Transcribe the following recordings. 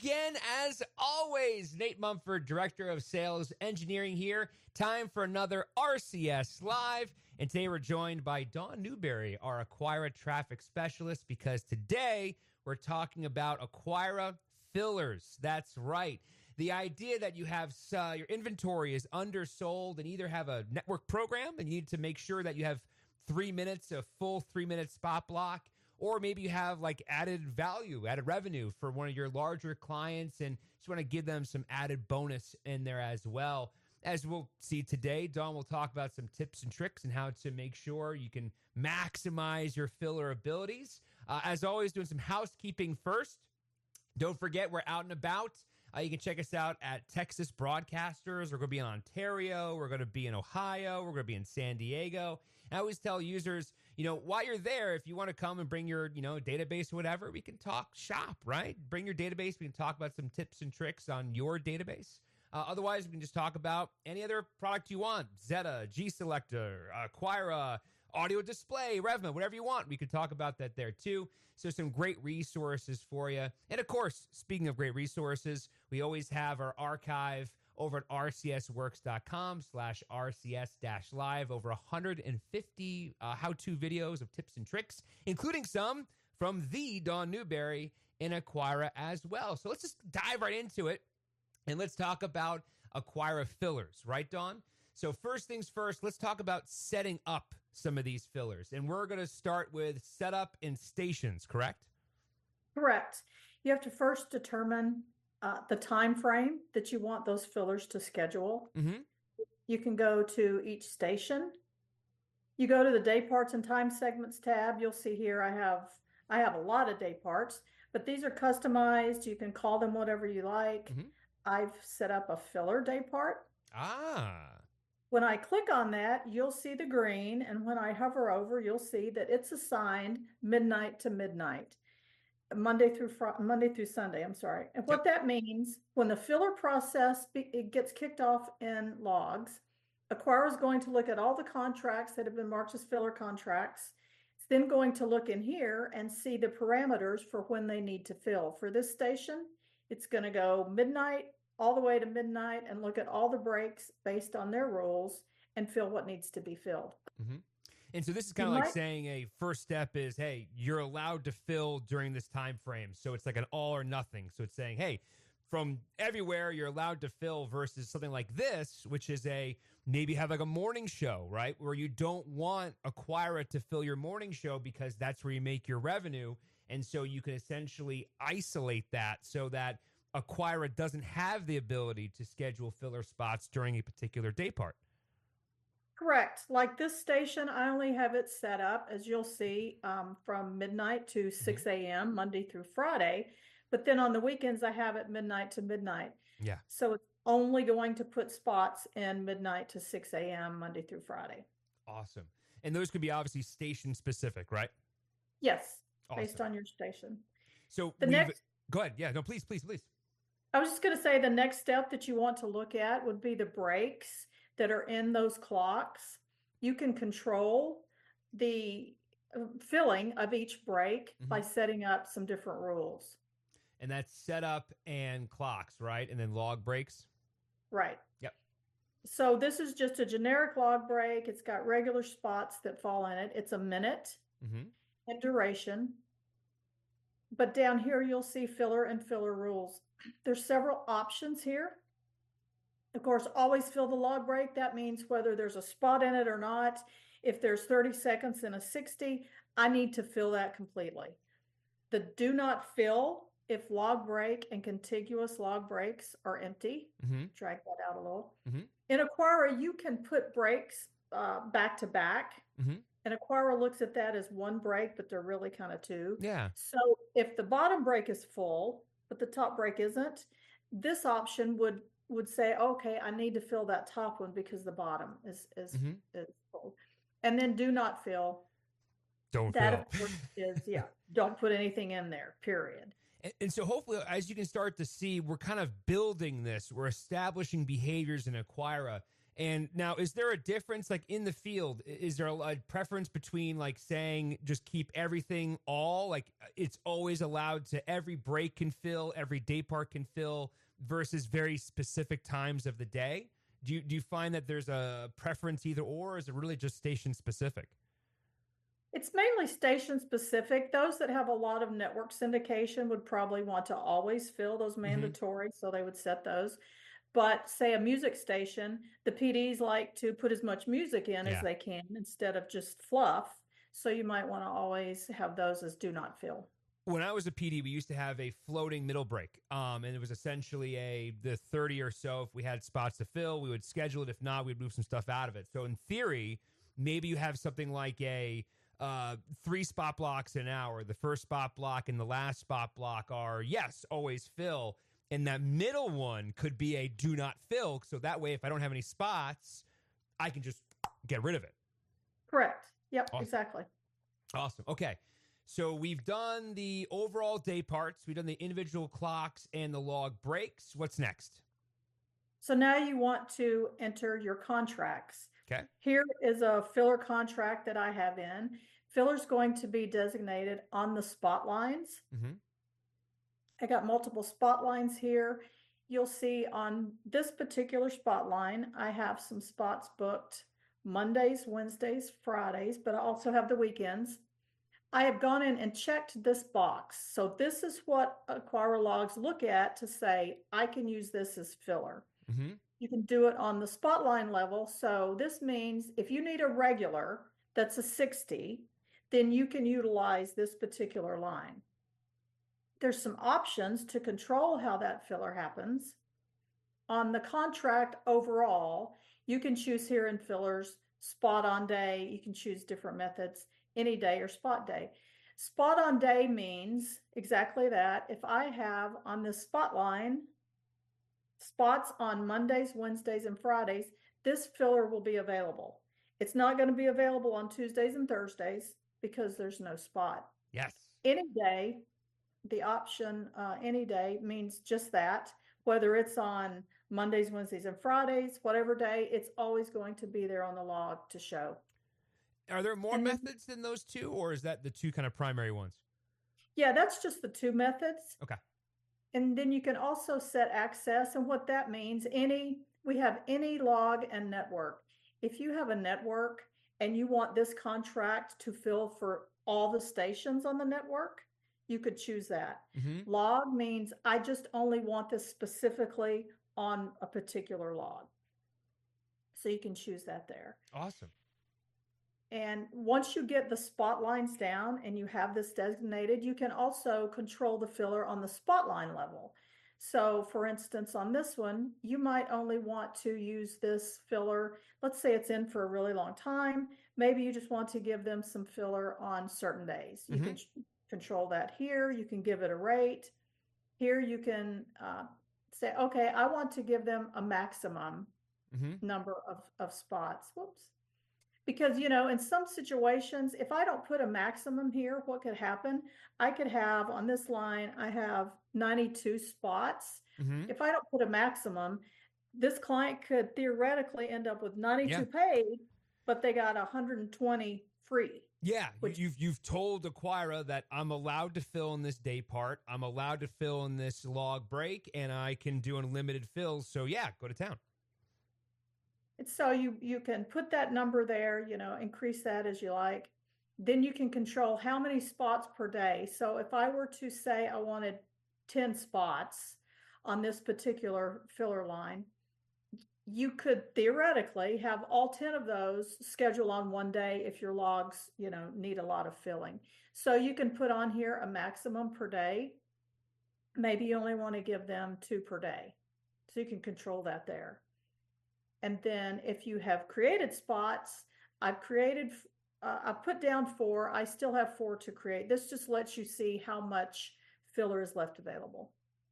again, as always. Nate Mumford, Director of Sales Engineering here. Time for another RCS Live. And today we're joined by Dawn Newberry, our Acquira Traffic Specialist, because today we're talking about Acquira fillers. That's right. The idea that you have your inventory is undersold and either have a network program and you need to make sure that you have 3 minutes, a full 3-minute spot block, or maybe you have like added value, added revenue for one of your larger clients and just want to give them some added bonus in there as well. As we'll see today, Dawn will talk about some tips and tricks and how to make sure you can maximize your filler abilities. As always, doing some housekeeping first. Don't forget, we're out and about. You can check us out at Texas Broadcasters. We're going to be in Ontario. We're going to be in Ohio. We're going to be in San Diego. And I always tell users, while you're there, if you want to come and bring your, database or whatever, we can talk shop, right? Bring your database. We can talk about some tips and tricks on your database. Otherwise, we can just talk about any other product you want. Zeta, G-Selector, Acquira, Audio Display, Revma, whatever you want. We could talk about that there too. So some great resources for you. And of course, speaking of great resources, we always have our archive over at rcs works.com/rcs-live. Over 150 how-to videos of tips and tricks, including some from the Dawn Newberry in Acquira as well. So let's just dive right into it. And let's talk about Acquira fillers, right, Dawn? So first things first, let's talk about setting up some of these fillers. And we're going to start with setup and stations, correct? Correct. You have to first determine the time frame that you want those fillers to schedule. Mm-hmm. You can go to each station. You go to the day parts and time segments tab. You'll see here I have a lot of day parts, but these are customized. You can call them whatever you like. Mm-hmm. I've set up a filler day part. When I click on that, you'll see the green, and when I hover over, you'll see that it's assigned midnight to midnight, Monday through Sunday. I'm sorry. And what that means, when the filler process it gets kicked off in logs, Acquira is going to look at all the contracts that have been marked as filler contracts. It's then going to look in here and see the parameters for when they need to fill. For this station, it's going to go midnight all the way to midnight and look at all the breaks based on their rules and fill what needs to be filled. Mm-hmm. And so this is kind of like saying a first step is, hey, you're allowed to fill during this time frame. So it's like an all or nothing. So it's saying, hey, from everywhere you're allowed to fill versus something like this, which is maybe have like a morning show, right? Where you don't want Acquira to fill your morning show because that's where you make your revenue. And so you can essentially isolate that so that Acquira doesn't have the ability to schedule filler spots during a particular day part. Correct. Like this station, I only have it set up, as you'll see, from midnight to 6 a.m. Monday through Friday. But then on the weekends, I have it midnight to midnight. Yeah. So it's only going to put spots in midnight to 6 a.m. Monday through Friday. Awesome. And those could be obviously station specific, right? Yes. Awesome. Based on your station. So go ahead. Yeah, no, please. I was just going to say the next step that you want to look at would be the breaks that are in those clocks. You can control the filling of each break by setting up some different rules. And that's setup and clocks, right? And then log breaks? Right. Yep. So this is just a generic log break. It's got regular spots that fall in it. It's a minute in duration. But down here, you'll see filler and filler rules. There's several options here. Of course, always fill the log break. That means whether there's a spot in it or not. If there's 30 seconds in a 60, I need to fill that completely. The do not fill if log break and contiguous log breaks are empty. Drag that out a little. In Acquira, you can put breaks back to back. And Acquira looks at that as one break, but they're really kind of two. Yeah. So if the bottom break is full, but the top break isn't, this option would say, okay, I need to fill that top one because the bottom is full. And then do not fill. Don't that, fill. Of course, is, don't put anything in there, period. And so hopefully, as you can start to see, we're kind of building this. We're establishing behaviors in Acquira. And now, is there a difference, like in the field? Is there a preference between like saying just keep everything all, like it's always allowed to every break can fill, every day part can fill, versus very specific times of the day? Do you find that there's a preference either or is it really just station specific? It's mainly station specific. Those that have a lot of network syndication would probably want to always fill those mandatory, so they would set those. But say a music station, the PDs like to put as much music in as they can instead of just fluff. So you might want to always have those as do not fill. When I was a PD, we used to have a floating middle break. And it was essentially the 30 or so. If we had spots to fill, we would schedule it. If not, we'd move some stuff out of it. So in theory, maybe you have something like a 3 spot blocks an hour. The first spot block and the last spot block are, yes, always fill. And that middle one could be a do not fill. So that way, if I don't have any spots, I can just get rid of it. Correct. Yep, Awesome. Exactly. Awesome. Okay. So we've done the overall day parts. We've done the individual clocks and the log breaks. What's next? So now you want to enter your contracts. Okay. Here is a filler contract that I have in. Filler's going to be designated on the spot lines. Mm-hmm. I got multiple spot lines here. You'll see on this particular spot line, I have some spots booked Mondays, Wednesdays, Fridays, but I also have the weekends. I have gone in and checked this box. So this is what Acquire Logs look at to say, I can use this as filler. Mm-hmm. You can do it on the spotline level. So this means if you need a regular that's a 60, then you can utilize this particular line. There's some options to control how that filler happens. On the contract overall, you can choose here in fillers, spot on day. You can choose different methods, any day or spot day. Spot on day means exactly that. If I have on this spot line, spots on Mondays, Wednesdays, and Fridays, this filler will be available. It's not going to be available on Tuesdays and Thursdays because there's no spot. Yes. Any day, the option any day means just that. Whether it's on Mondays, Wednesdays, and Fridays, whatever day, it's always going to be there on the log to show. Are there more methods than those two, or is that the two kind of primary ones? Yeah, that's just the two methods. Okay. And then you can also set access, and what that means, we have any log and network. If you have a network and you want this contract to fill for all the stations on the network, you could choose that. Mm-hmm. Log means I just only want this specifically on a particular log. So you can choose that there. Awesome. And once you get the spot lines down and you have this designated, you can also control the filler on the spot line level. So for instance, on this one, you might only want to use this filler. Let's say it's in for a really long time. Maybe you just want to give them some filler on certain days. You can control that here. You can give it a rate. Here you can say, okay, I want to give them a maximum number of spots. Whoops. Because, in some situations, if I don't put a maximum here, what could happen? I could have on this line, I have 92 spots. Mm-hmm. If I don't put a maximum, this client could theoretically end up with 92 paid, but they got 120 free. Yeah, you've told Acquira that I'm allowed to fill in this day part, I'm allowed to fill in this log break, and I can do unlimited fills. So yeah, go to town. So you can put that number there, increase that as you like. Then you can control how many spots per day. So if I were to say I wanted 10 spots on this particular filler line, you could theoretically have all 10 of those scheduled on one day if your logs, need a lot of filling. So you can put on here a maximum per day. Maybe you only want to give them 2 per day. So you can control that there. And then if you have created spots, I put down 4. I still have 4 to create. This just lets you see how much filler is left available.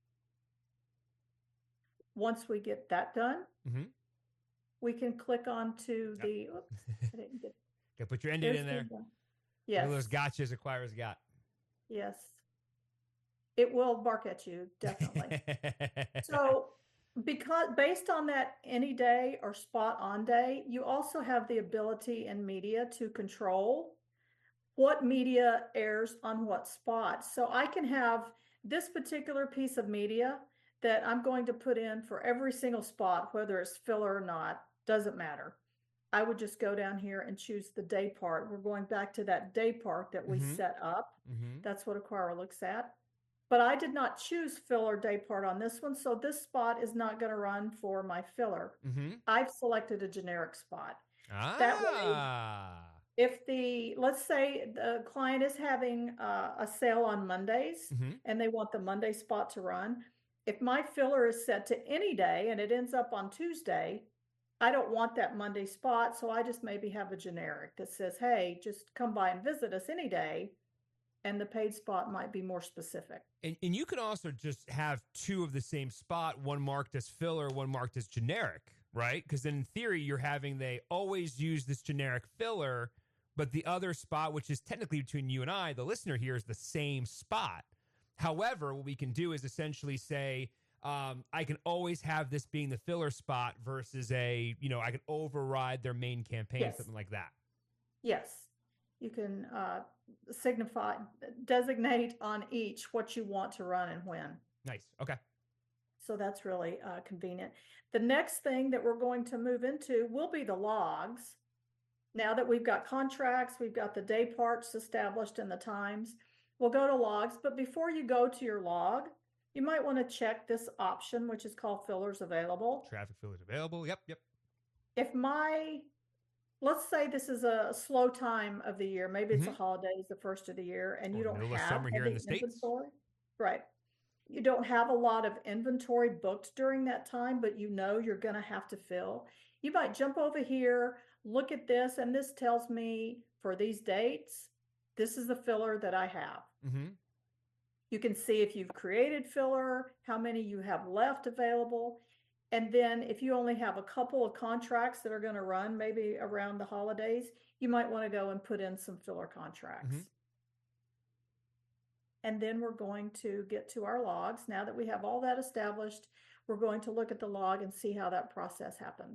Once we get that done, we can click on to the, oops, I didn't get. Okay, put your ending in there. Yes. One of those gotchas Acquira's got. Yes. It will bark at you, definitely. So Because based on that any day or spot on day, you also have the ability in media to control what media airs on what spot. So I can have this particular piece of media that I'm going to put in for every single spot, whether it's filler or not, doesn't matter. I would just go down here and choose the day part. We're going back to that day part that we set up. That's what Acquira looks at. But I did not choose filler day part on this one, so this spot is not going to run for my filler. I've selected a generic spot. That way, if let's say the client is having a sale on Mondays and they want the Monday spot to run, if my filler is set to any day and it ends up on Tuesday, I don't want that Monday spot, so I just maybe have a generic that says, hey, just come by and visit us any day. And the paid spot might be more specific. And you can also just have two of the same spot, one marked as filler, one marked as generic, right? Because then in theory, you're having they always use this generic filler, but the other spot, which is technically between you and I, the listener here, is the same spot. However, what we can do is essentially say, I can always have this being the filler spot versus I can override their main campaign, something like that. Yes. You can designate on each what you want to run and when. Nice. Okay. So that's really convenient. The next thing that we're going to move into will be the logs. Now that we've got contracts, we've got the day parts established and the times, we'll go to logs. But before you go to your log, you might want to check this option, which is called fillers available. Traffic fillers available. Yep. If let's say this is a slow time of the year. Maybe it's the holidays, the first of the year, and you don't have summer here in the States. Right. You don't have a lot of inventory booked during that time, but you're going to have to fill. You might jump over here, look at this, and this tells me for these dates, this is the filler that I have. You can see if you've created filler, how many you have left available. And then if you only have a couple of contracts that are going to run maybe around the holidays, you might want to go and put in some filler contracts. And then we're going to get to our logs. Now that we have all that established, we're going to look at the log and see how that process happens.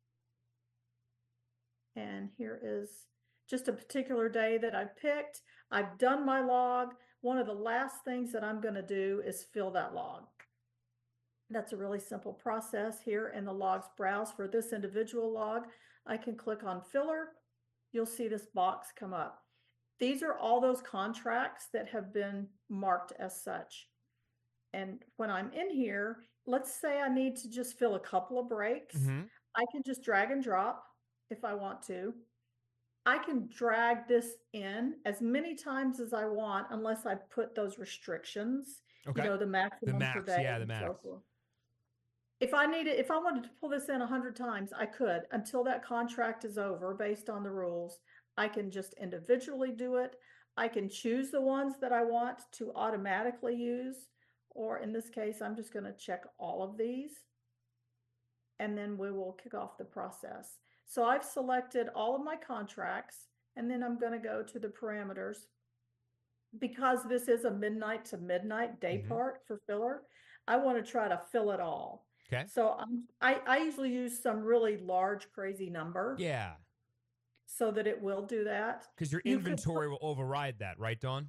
And here is just a particular day that I picked. I've done my log. One of the last things that I'm going to do is fill that log. That's a really simple process. Here in the logs browse for this individual log, I can click on filler. You'll see this box come up. These are all those contracts that have been marked as such. And when I'm in here, let's say I need to just fill a couple of breaks. I can just drag and drop if I want to. I can drag this in as many times as I want unless I put those restrictions. Okay. The maximum per day. Yeah, the max. So if I wanted to pull this in 100 times, I could until that contract is over based on the rules. I can just individually do it. I can choose the ones that I want to automatically use, or in this case, I'm just going to check all of these, and then we will kick off the process. So I've selected all of my contracts, and then I'm going to go to the parameters. Because this is a midnight to midnight day part for filler, I want to try to fill it all. Okay. So I usually use some really large, crazy number. Yeah. So that it will do that. Because your inventory will override that, right, Dawn?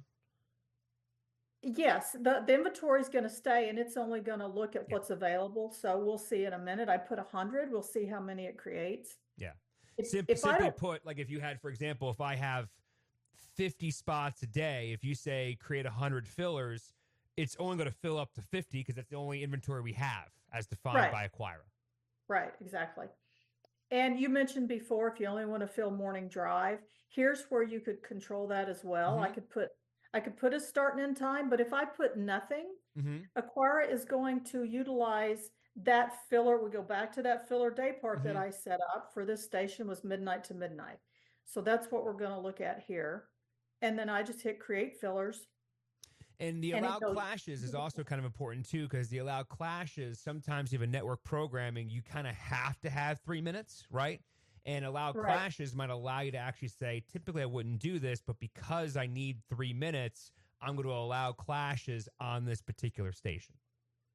Yes. The inventory is going to stay, and it's only going to look at what's available. So we'll see in a minute. I put 100. We'll see how many it creates. Yeah. Simply put, like if you had, for example, if I have 50 spots a day, if you say create 100 fillers, it's only going to fill up to 50 because that's the only inventory we have as defined by Acquira. Right, exactly. And you mentioned before, if you only want to fill morning drive, here's where you could control that as well. I could put a start and end time, but if I put nothing, Acquira is going to utilize that filler. We go back to that filler day part that I set up for this station was midnight to midnight. So that's what we're going to look at here. And then I just hit create fillers. And the allow clashes is also kind of important too, because the allow clashes, sometimes you have a network programming, you kind of have to have 3 minutes, right? And allow clashes might allow you to actually say, typically I wouldn't do this, but because I need 3 minutes, I'm going to allow clashes on this particular station.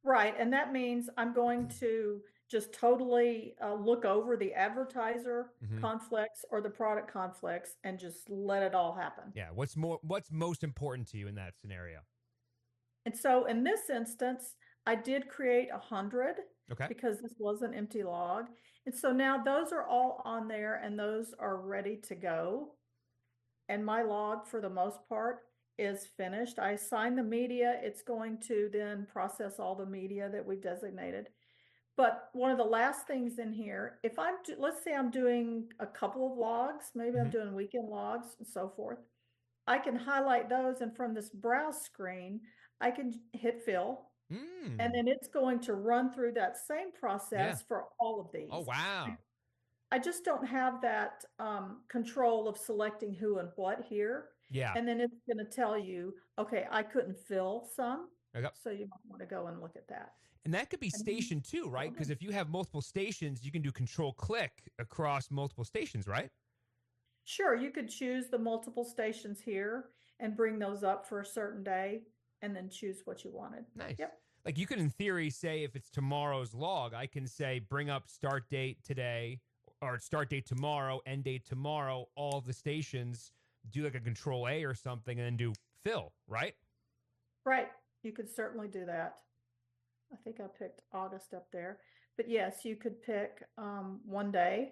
Right. And that means I'm going to just totally look over the advertiser conflicts or the product conflicts and just let it all happen. Yeah. What's most important to you in that scenario? And so in this instance, I did create 100 Okay. because this was an empty log. And so now those are all on there and those are ready to go. And my log, for the most part, is finished. I assign the media. It's going to then process all the media that we've designated. But one of the last things in here, if let's say I'm doing a couple of logs, maybe I'm doing weekend logs and so forth, I can highlight those, and from this browse screen, I can hit fill, and then it's going to run through that same process for all of these. Oh, wow. I just don't have that control of selecting who and what here. Yeah. And then it's going to tell you, okay, I couldn't fill some. Okay. So you might want to go and look at that. And that could be station too, right? Because if you have multiple stations, you can do control click across multiple stations, right? Sure. You could choose the multiple stations here and bring those up for a certain day and then choose what you wanted. Nice. Yep. Like you could, in theory, say if it's tomorrow's log, I can say bring up start date today or start date tomorrow, end date tomorrow, all the stations, do like a control A or something, and then do fill, right? Right. You could certainly do that. I think I picked August up there. But yes, you could pick one day,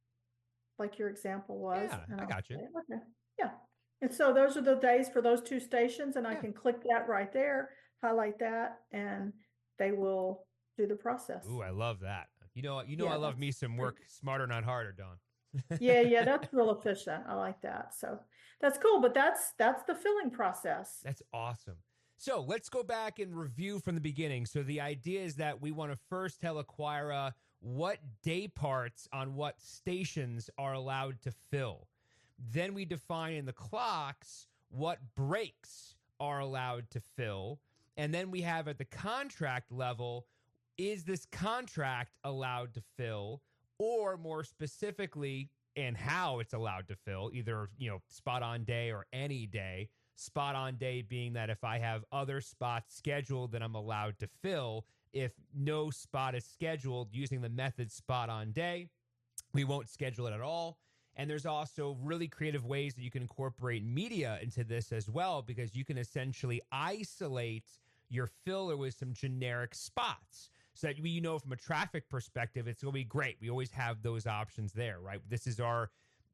like your example was. Yeah, I got you. Okay. Yeah. And so those are the days for those two stations, and I can click that right there, highlight that, and they will do the process. Ooh, I love that. You know, I love me some work smarter, not harder, Dawn. yeah, that's real efficient. I like that. So that's cool, but that's the filling process. That's awesome. So let's go back and review from the beginning. So the idea is that we want to first tell Acquira what day parts on what stations are allowed to fill. Then we define in the clocks what breaks are allowed to fill. And then we have at the contract level, is this contract allowed to fill? Or more specifically, and how it's allowed to fill, either, spot on day or any day. Spot on day being that if I have other spots scheduled, then I'm allowed to fill. If no spot is scheduled using the method spot on day, we won't schedule it at all. And there's also really creative ways that you can incorporate media into this as well, because you can essentially isolate your filler with some generic spots. So that from a traffic perspective, it's going to be great. We always have those options there, right? This is our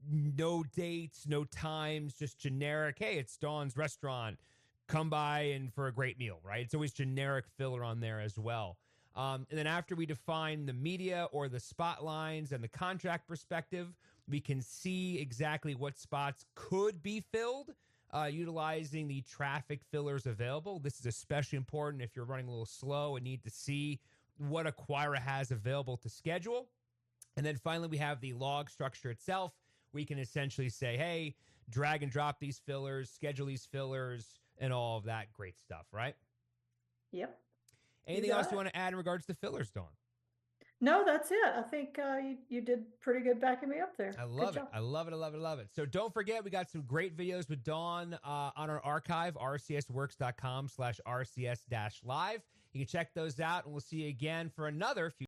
no dates, no times, just generic. Hey, it's Dawn's restaurant. Come by and for a great meal, right? It's always generic filler on there as well. And then after we define the media or the spot lines and the contract perspective, we can see exactly what spots could be filled utilizing the traffic fillers available. This is especially important if you're running a little slow and need to see what Acquira has available to schedule. And then finally, we have the log structure itself. We can essentially say, hey, drag and drop these fillers, schedule these fillers, and all of that great stuff, right? Yep. Anything else you want to add in regards to fillers, Dawn? No, that's it. I think you did pretty good backing me up there. I love it. I love it. I love it. I love it. So don't forget, we got some great videos with Dawn on our archive, rcsworks.com/rcs-live. You can check those out, and we'll see you again for another few.